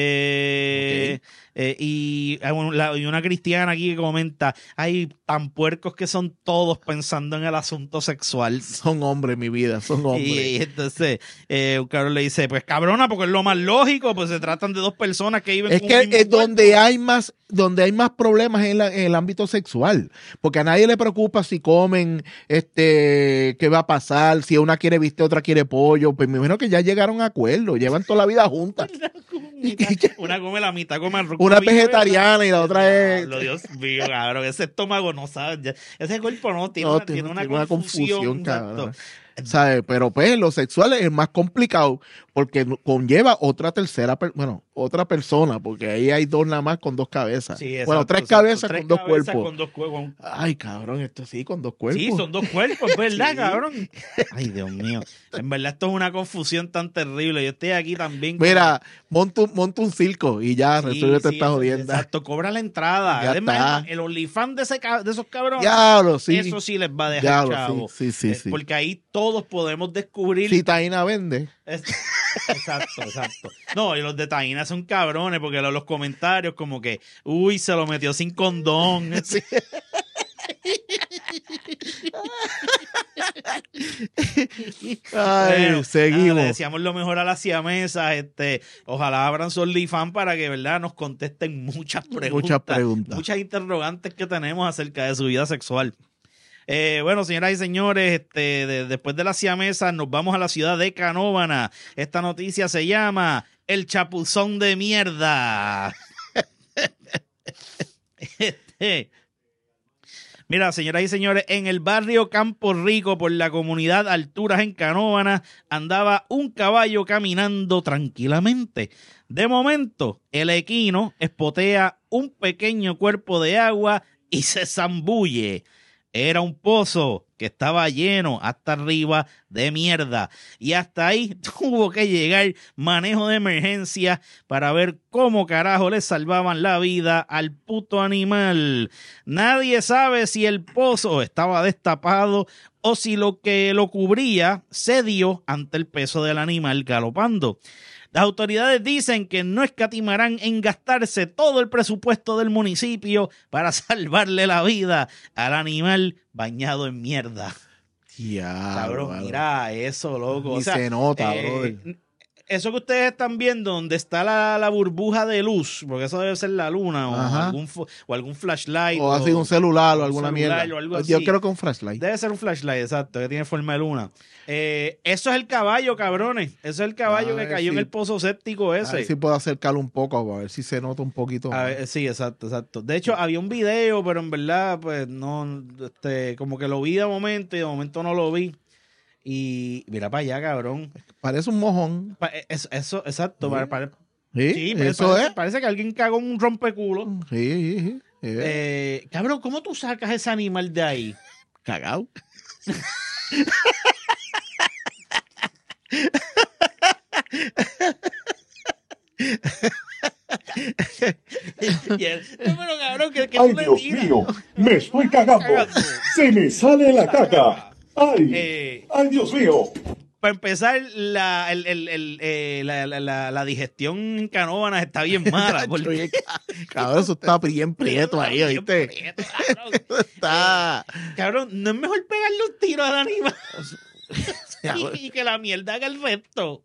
Okay. Y una cristiana aquí que comenta, hay tan puercos que son todos pensando en el asunto sexual. Son hombres, mi vida, son hombres. Y entonces un cabrón le dice, pues cabrona, porque es lo más lógico, pues se tratan de dos personas que viven es con que un mismo es donde hay más problemas en el ámbito sexual, porque a nadie le preocupa si comen, qué va a pasar, si una quiere bistec, otra quiere pollo, pues me imagino que ya llegaron a acuerdo, llevan toda la vida juntas. Una come la mitad, come arroz. Una vegetariana y la otra es... Dios mío, cabrón, ese estómago no sabe, ese cuerpo no tiene, tiene una confusión, cabrón. ¿Sabes? Pero pues lo sexual es más complicado porque conlleva otra persona, porque ahí hay dos nada más con dos cabezas. Sí, exacto, tres cabezas con dos cuerpos. Con dos cuerpos. Ay, cabrón, esto sí, con dos cuerpos. Sí, son dos cuerpos, ¿verdad, sí. Cabrón? Ay, Dios mío. En verdad esto es una confusión tan terrible. Yo estoy aquí también. Mira, monta un circo y ya resuelve esta jodienda. Exacto, cobra la entrada. Ya además, el OnlyFans de esos cabrones, Diablo, sí. eso sí les va a dejar chavo. Sí. Porque ahí todos podemos descubrir. Si Taina vende. Exacto. No, y los de Taina son cabrones, porque los comentarios como que, uy, se lo metió sin condón. Sí. Ay, seguimos. Le deseamos lo mejor a las siamesas. Ojalá abran su OnlyFans para que, ¿verdad?, nos contesten muchas preguntas. Muchas interrogantes que tenemos acerca de su vida sexual. Bueno, señoras y señores, después de la siamesa nos vamos a la ciudad de Canóvana. Esta noticia se llama El Chapuzón de Mierda. Mira, señoras y señores, en el barrio Campo Rico, por la comunidad Alturas en Canóvana, andaba un caballo caminando tranquilamente. De momento, el equino espotea un pequeño cuerpo de agua y se zambulle. Era un pozo que estaba lleno hasta arriba de mierda. Y hasta ahí tuvo que llegar manejo de emergencia para ver cómo carajo le salvaban la vida al puto animal. Nadie sabe si el pozo estaba destapado o si lo que lo cubría cedió ante el peso del animal galopando. Las autoridades dicen que no escatimarán en gastarse todo el presupuesto del municipio para salvarle la vida al animal bañado en mierda. Ya, cabrón, mira eso, loco. Y se nota, brother. Eso que ustedes están viendo, donde está la burbuja de luz, porque eso debe ser la luna o algún flashlight. O así un celular o alguna mierda. O algo así. Yo creo que un flashlight. Debe ser un flashlight, exacto, que tiene forma de luna. Eso es el caballo, cabrones. Eso es el caballo que cayó en el pozo séptico ese. A ver si puedo acercarlo un poco, a ver si se nota un poquito más. Sí, exacto. De hecho, había un video, pero en verdad, pues no, como que lo vi de momento y de momento no lo vi. Y mira para allá, cabrón. Parece un mojón. Eso, exacto. Sí, eso parece que alguien cagó un rompeculo. Sí. Cabrón, ¿cómo tú sacas ese animal de ahí? Cagao. Pero cabrón, que ay, Dios mío, me estoy cagando. Se me sale la caca. Ay, Dios mío. para empezar, la digestión en Canóvanas está bien mala. Porque... Cabrón, eso está bien prieto ahí, ¿oíste? Prieto, cabrón. Está... Cabrón, no es mejor pegarle un tiro al animal y que la mierda haga el resto.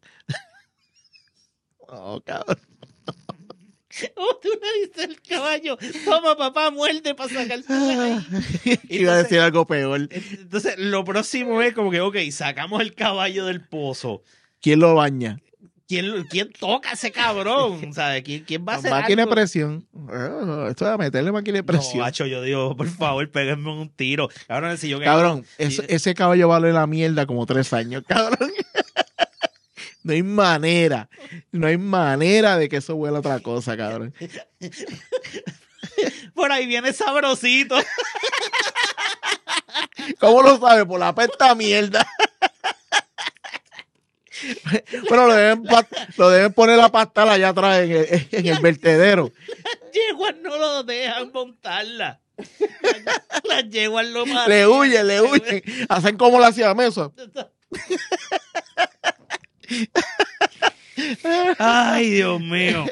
Oh, cabrón. ¿Cómo tú le dices al caballo? Toma, papá, muerde para sacarte de ahí. Iba a decir algo peor. Entonces, lo próximo es como que, ok, sacamos el caballo del pozo. ¿Quién lo baña? ¿Quién toca a ese cabrón? ¿Sabes? ¿Quién va a hacer Máquina de algo? presión. Esto es a meterle máquina de presión. No, macho, yo digo, por favor, péguenme un tiro. Cabrón, si yo Cabrón, ese caballo vale la mierda como 3 años, cabrón. No hay manera de que eso huela a otra cosa, cabrón. Por ahí viene sabrosito. ¿Cómo lo sabe? Por la pesta mierda. Bueno, lo deben poner la pastal allá atrás en el vertedero. Las yeguas no lo dejan montarla. Las yeguas lo matan. Le huyen. Hacen como la siamesa. Ay, Dios mío.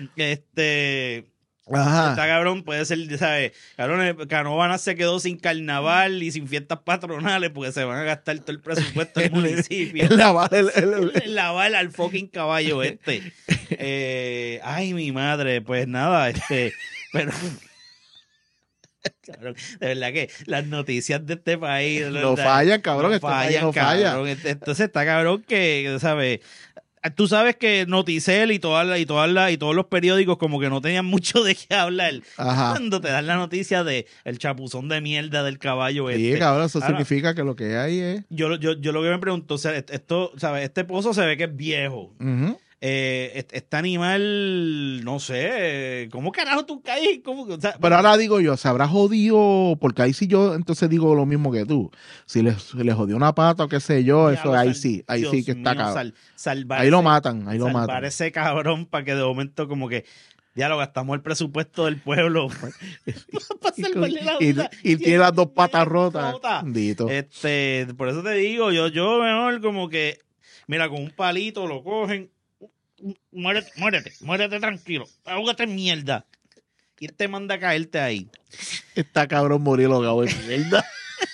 Ajá. Está cabrón, puede ser, ¿sabes? Cabrón, Canóvanas se quedó sin carnaval y sin fiestas patronales porque se van a gastar todo el presupuesto del municipio. En lavar En lavar al fucking caballo ay, mi madre, pues nada, pero... Cabrón, de verdad que las noticias de este país no fallan, cabrón. no este país fallan, no cabrón. falla. Entonces está cabrón que, ¿sabes? Tú sabes que Noticel y todos los periódicos como que no tenían mucho de qué hablar. Ajá. Cuando te dan la noticia de el chapuzón de mierda del caballo Sí, cabrón, eso significa que lo que hay es... Yo lo que me pregunto, o sea, esto, ¿sabes? Este pozo se ve que es viejo. Uh-huh. Este animal, no sé, ¿cómo carajo tú caes? O sea, pero ahora digo yo, ¿se habrá jodido? Porque ahí sí yo entonces digo lo mismo que tú. Si le jodió una pata o qué sé yo, eso ahí sí que está cabrón. Ahí lo matan, Salvar ese cabrón para que de momento como que ya lo gastamos el presupuesto del pueblo para salvarle la vida. Y tiene las 2 patas rotas. Bendito. Por eso te digo, yo mejor como que, mira, con un palito lo cogen. Muérete tranquilo, ahógate en mierda. Y te manda a caerte ahí. Está cabrón morir ahogado en mierda.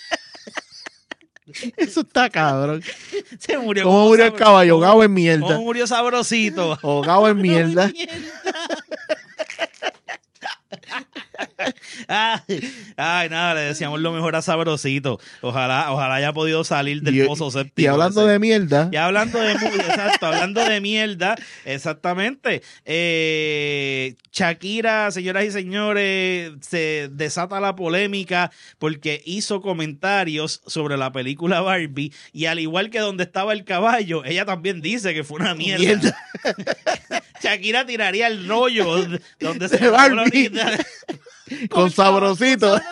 Eso está cabrón. Se murió. ¿Cómo murió el caballo? Ahogado en mierda. ¿Cómo murió sabrosito? Ahogado en mierda. Ay, nada, le decíamos lo mejor a Sabrosito. Ojalá haya podido salir del pozo séptico. Y hablando de mierda. Y hablando de mierda, exactamente. Shakira, señoras y señores, se desata la polémica porque hizo comentarios sobre la película Barbie y al igual que donde estaba el caballo, ella también dice que fue una mierda. Shakira tiraría el rollo donde se Barbie. Con sabrosito.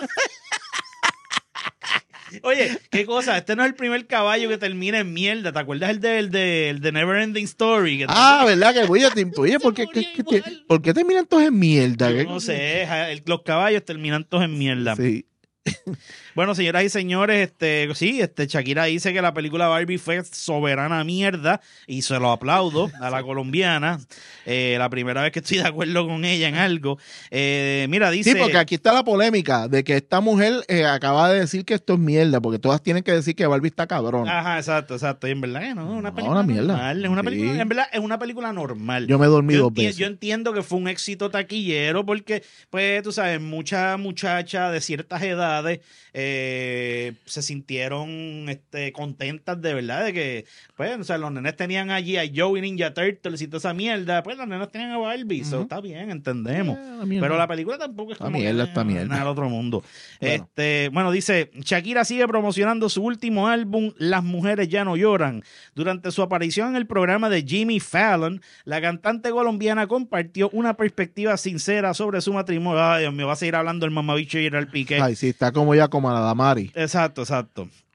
Oye, qué cosa, este no es el primer caballo que termina en mierda. ¿Te acuerdas el de Neverending Story? ¿Verdad? Que oye, ¿por qué terminan todos en mierda? Yo no sé, los caballos terminan todos en mierda. Sí. Bueno, señoras y señores, Shakira dice que la película Barbie fue soberana mierda y se lo aplaudo a la colombiana. La primera vez que estoy de acuerdo con ella en algo. Mira, dice... Sí, porque aquí está la polémica de que esta mujer acaba de decir que esto es mierda, porque todas tienen que decir que Barbie está cabrón. Ajá, exacto. Y en verdad no, es una película una mierda. normal. Es una película, Sí. En verdad es una película normal. Yo me he dormido 2 veces. Yo entiendo que fue un éxito taquillero porque, pues, tú sabes, muchas muchachas de ciertas edades se sintieron contentas de verdad de que, pues, o sea, los nenes tenían allí a Joey Ninja Turtles y toda esa mierda, pues los nenes tenían a Barbie, eso está bien, entendemos. Pero la película tampoco es como está mierda. nada del otro mundo. Bueno. Bueno, dice, Shakira sigue promocionando su último álbum, Las Mujeres Ya No Lloran. Durante su aparición en el programa de Jimmy Fallon, la cantante colombiana compartió una perspectiva sincera sobre su matrimonio. Ay, Dios mío, va a seguir hablando el mamabicho y el Piqué. Ay, sí, está como ya como a la Damari. Exacto.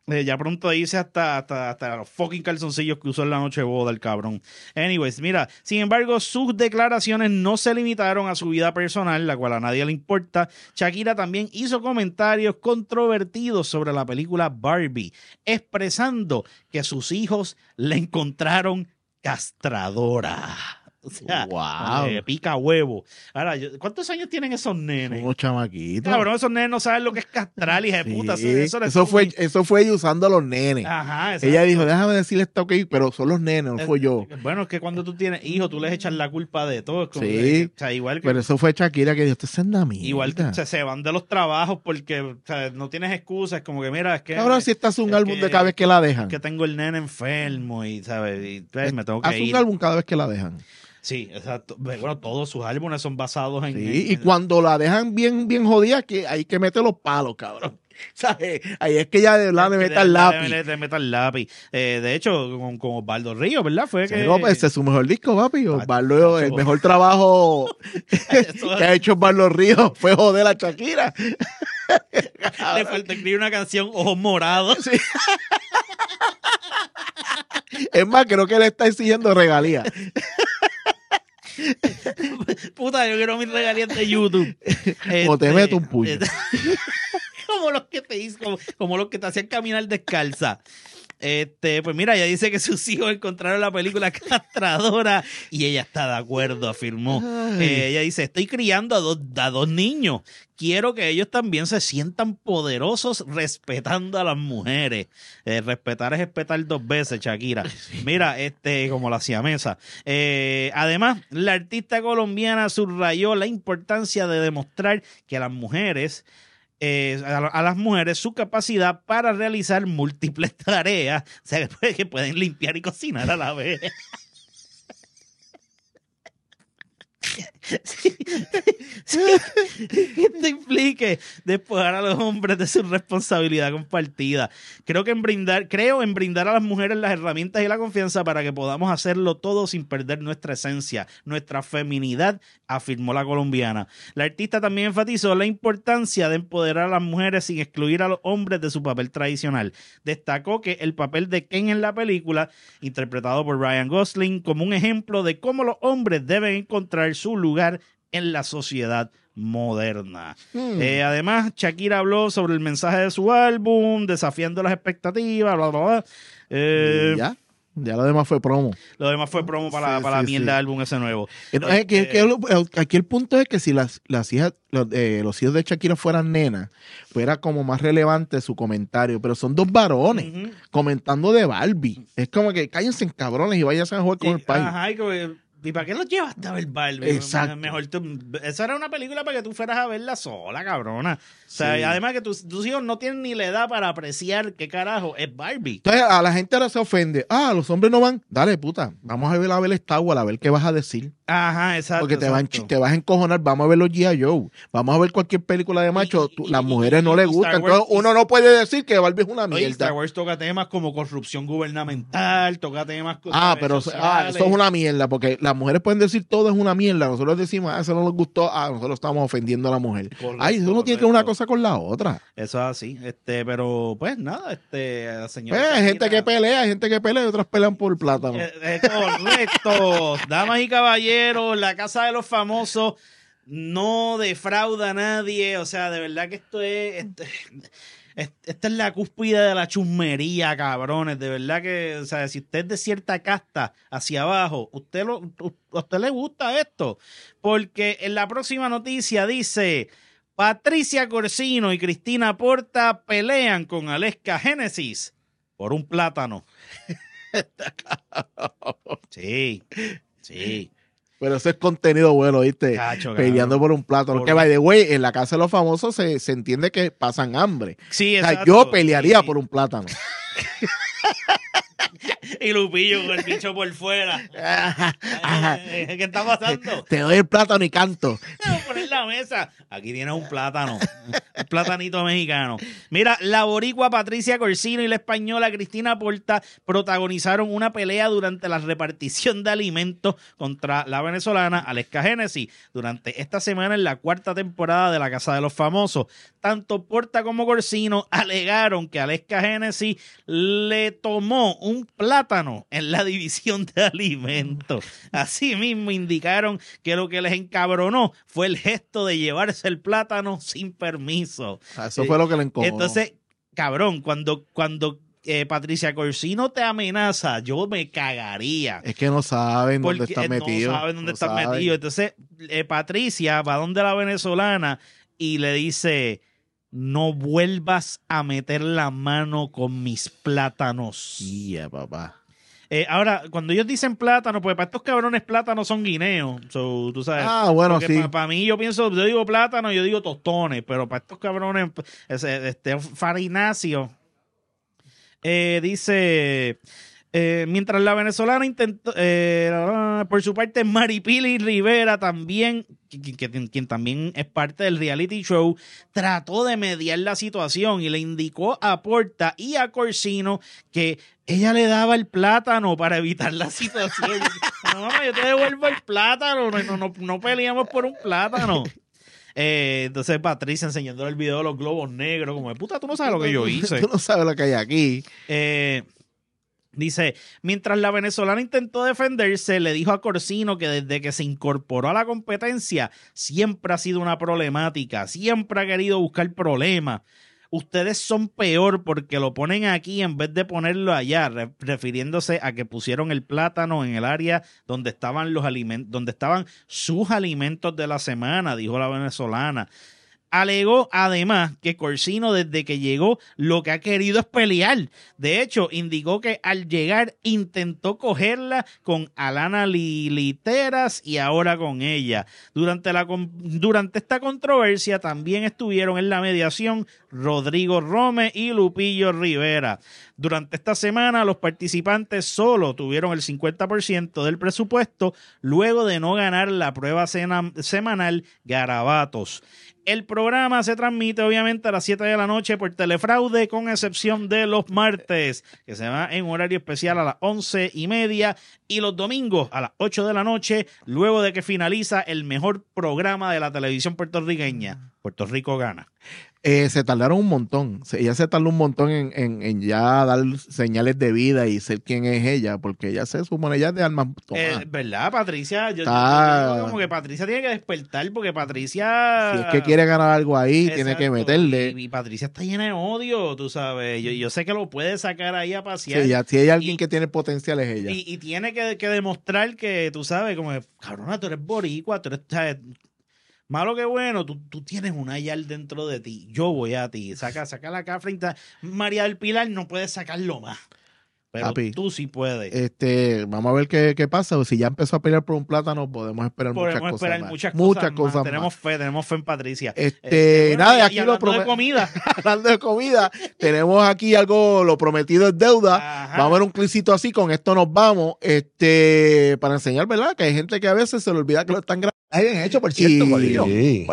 Ya pronto dice hasta los fucking calzoncillos que usó en la noche de boda el cabrón. Anyways, mira, sin embargo, sus declaraciones no se limitaron a su vida personal, la cual a nadie le importa. Shakira también hizo comentarios controvertidos sobre la película Barbie, expresando que sus hijos le encontraron castradora. O sea, wow. Pica huevo. Ahora, ¿cuántos años tienen esos nenes? Unos chamaquitos. Cabrón, esos nenes no saben lo que es castrar, hija de puta. Sí, Eso eso fue ella usando a los nenes. Ajá, exacto. Ella dijo, déjame decirle esto, ok, pero son los nenes, no fue yo. Bueno, es que cuando tú tienes hijos, tú les echas la culpa de todo. Sí, o sea, igual que, pero eso fue Shakira que dijo, usted es una mierda. igual que se van de los trabajos porque o sea, no tienes excusas. Como que mira, es que... Cabrón, si estás un es álbum que- de cada vez que la dejan. que tengo el nene enfermo y, ¿sabes? Y, pues, me tengo que Haz ir. un álbum cada vez que la dejan. Sí, exacto. Bueno, todos sus álbumes son basados en... Sí, y cuando la dejan bien, bien jodida, que hay que meter los palos, cabrón. ¿Sabes? Ahí es que ya de verdad le meta el lápiz. Le meta el lápiz. De hecho, con Osvaldo Ríos, ¿verdad? Fue que... No, pues, ese es su mejor disco, papi. Osvaldo, el mejor trabajo que ha hecho Osvaldo Ríos fue joder a Shakira. Le falta escribir una canción Ojos Morados. Sí. Es más, creo que le está exigiendo regalías. Puta, yo quiero mis regalías de YouTube. O te meto un puño. Como los que te hizo, como los que te hacían caminar descalza. Pues mira, ella dice que sus hijos encontraron la película castradora y ella está de acuerdo, afirmó. Ella dice, estoy criando a dos niños. Quiero que ellos también se sientan poderosos respetando a las mujeres. Respetar es respetar dos veces, Shakira. Mira, como la siamesa. Además, la artista colombiana subrayó la importancia de demostrar que las mujeres... a las mujeres su capacidad para realizar múltiples tareas, o sea, que pueden limpiar y cocinar a la vez. Que esto implique despojar a los hombres de su responsabilidad compartida. Creo en brindar a las mujeres las herramientas y la confianza para que podamos hacerlo todo sin perder nuestra esencia, nuestra feminidad, afirmó la colombiana. La artista también enfatizó la importancia de empoderar a las mujeres sin excluir a los hombres de su papel tradicional. Destacó que el papel de Ken en la película, interpretado por Ryan Gosling, como un ejemplo de cómo los hombres deben encontrar su lugar en la sociedad moderna. Además, Shakira habló sobre el mensaje de su álbum, desafiando las expectativas, bla, bla, bla. Ya lo demás fue promo. Lo demás fue promo para la mierda de álbum ese nuevo. Aquí el punto es que si las hijas, los hijos de Shakira fueran nenas, pues era como más relevante su comentario. Pero son dos varones comentando de Barbie. Es como que cállense cabrones y váyanse a jugar con el país. Ajá, ¿y para qué los llevaste a ver Barbie? Exacto. Mejor eso era una película para que tú fueras a verla sola, cabrona. O sea, y además que tus hijos no tienen ni la edad para apreciar qué carajo es Barbie. Entonces a la gente ahora se ofende. Los hombres no van. Dale, puta. Vamos a ver Star Wars, a ver qué vas a decir. Ajá, exacto. Porque te vas a encojonar. Vamos a ver los G.I. Joe. Vamos a ver cualquier película de macho. Las mujeres no les gustan. Entonces uno no puede decir que Barbie es una mierda. Star Wars toca temas como corrupción gubernamental, toca temas... Pero eso es una mierda, porque las mujeres pueden decir todo es una mierda. Nosotros decimos, eso no nos gustó. nosotros estamos ofendiendo a la mujer. Correcto, eso no tiene que ver una cosa con la otra. Eso es así. Pero pues nada, señor. Pues hay gente que pelea, y otras pelean por plátano. Correcto. Damas y caballeros, la casa de los famosos no defrauda a nadie. O sea, de verdad que esta es la cúspide de la chusmería, cabrones. De verdad que, o sea, si usted es de cierta casta hacia abajo, a usted le gusta esto. Porque en la próxima noticia dice: Patricia Corsino y Cristina Porta pelean con Aleska Génesis por un plátano. Sí. Pero eso es contenido bueno, ¿viste? Cacho, peleando por un plátano. Que, by the way, en la casa de los famosos se entiende que pasan hambre. Sí, o sea, exacto. yo pelearía por un plátano. Y Lupillo con el bicho por fuera. ¿Qué está pasando? Te doy el plátano y canto. Vamos a poner la mesa. Aquí tienes un plátano. Un platanito mexicano. Mira, la boricua Patricia Corsino y la española Cristina Porta protagonizaron una pelea durante la repartición de alimentos contra la venezolana Aleska Génesis durante esta semana en la 4ª temporada de La Casa de los Famosos. Tanto Porta como Corsino alegaron que Aleska Génesis le tomó un plátano en la división de alimentos. Asimismo, indicaron que lo que les encabronó fue el gesto de llevarse el plátano sin permiso. Eso fue lo que le incomodó. Entonces, cabrón, cuando Patricia Corsino te amenaza, yo me cagaría. Es que no saben dónde están metidos. No saben dónde están metidos. Entonces, Patricia va donde la venezolana y le dice: no vuelvas a meter la mano con mis plátanos. Yeah, papá. Ahora, cuando ellos dicen plátano, pues para estos cabrones plátanos son guineos. So, tú sabes. Bueno, sí. Para mí, yo digo plátano, yo digo tostones, pero para estos cabrones, Farináceo dice... mientras la venezolana intentó, por su parte, Maripili Rivera también, quien también es parte del reality show, trató de mediar la situación y le indicó a Porta y a Corsino que ella le daba el plátano para evitar la situación. No, mamá, yo te devuelvo el plátano, no peleamos por un plátano. Entonces Patricia enseñándole el video de los globos negros, como de puta, tú no sabes lo que yo hice. Tú no sabes lo que hay aquí. Dice, mientras la venezolana intentó defenderse, le dijo a Corsino que desde que se incorporó a la competencia siempre ha sido una problemática, siempre ha querido buscar problemas. Ustedes son peor porque lo ponen aquí en vez de ponerlo allá, refiriéndose a que pusieron el plátano en el área donde estaban los alimentos, donde estaban sus alimentos de la semana, dijo la venezolana. Alegó además que Corsino desde que llegó lo que ha querido es pelear. De hecho, indicó que al llegar intentó cogerla con Alana Literas y ahora con ella. Durante esta controversia también estuvieron en la mediación Rodrigo Rome y Lupillo Rivera. Durante esta semana los participantes solo tuvieron el 50% del presupuesto luego de no ganar la prueba semanal Garabatos. El programa se transmite obviamente a las 7 de la noche por Telefraude, con excepción de los martes, que se va en horario especial a las 11:30, y los domingos a las 8 de la noche, luego de que finaliza el mejor programa de la televisión puertorriqueña. Puerto Rico gana. Se tardaron un montón. Ella se tardó un montón en ya dar señales de vida y ser quién es ella, porque ella se supone ya es de alma tomada. ¿Verdad, Patricia? Yo digo como que Patricia tiene que despertar, porque Patricia... Si es que quiere ganar algo ahí, exacto, tiene que meterle. Y Patricia está llena de odio, tú sabes. Yo sé que lo puede sacar ahí a pasear. Sí, si hay alguien que tiene potencial es ella. Y tiene que demostrar que, tú sabes, como, cabrona, tú eres boricua, tú eres... Malo que bueno, tú tienes una yal dentro de ti. Yo voy a ti. Saca la cafra. María del Pilar no puede sacarlo más. Pero Papi, tú sí puedes. Vamos a ver qué pasa. Si ya empezó a pelear por un plátano, podemos esperar muchas cosas más. Tenemos fe en Patricia. Nada, aquí lo de comida. Hablando de comida, tenemos aquí algo, lo prometido es deuda. Ajá. Vamos a ver un clicito así, con esto nos vamos. Para enseñar, ¿verdad? Que hay gente que a veces se le olvida que lo están grabando. Está bien hecho, por cierto, Corillo. Sí.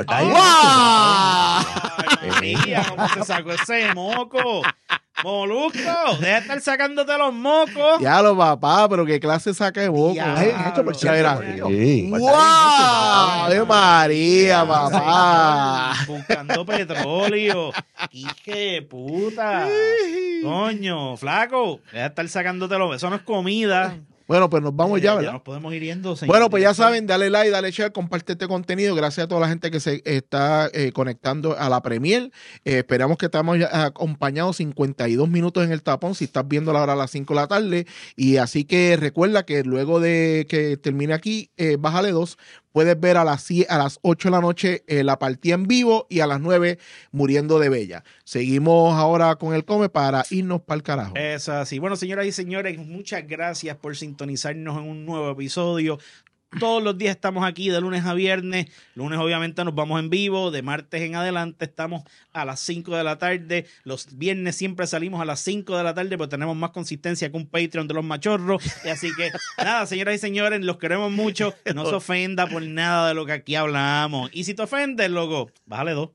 Mira cómo se sacó ese moco. Molusco, deja de estar sacándote los mocos. Ya lo papá, pero qué clase saca de moco. Está bien hecho, por cierto. ¡Wow! ¡Ave María, papá! Buscando petróleo. ¡Hije de puta! Coño, flaco, deja de estar sacándote los... Eso no es comida. Bueno, pues nos vamos ya, ¿verdad? Ya nos podemos ir yendo, señor. Bueno, pues ya saben, dale like, dale share, comparte este contenido. Gracias a toda la gente que se está conectando a la premier. Esperamos que estamos acompañados 52 minutos en el tapón, si estás viendo la hora a las 5 de la tarde. Y así que recuerda que luego de que termine aquí, bájale 2. Puedes ver a las 8 de la noche la partida en vivo y a las 9 Muriendo de Bella. Seguimos ahora con el come para irnos para el carajo. Es así. Bueno, señoras y señores, muchas gracias por sintonizarnos en un nuevo episodio. Todos los días estamos aquí de lunes a viernes. Lunes obviamente nos vamos en vivo. De martes en adelante estamos a las 5 de la tarde. Los viernes siempre salimos a las 5 de la tarde porque tenemos más consistencia que un Patreon de los machorros. Y así que nada, señoras y señores, los queremos mucho. No se ofenda por nada de lo que aquí hablamos. Y si te ofendes, loco, bájale 2.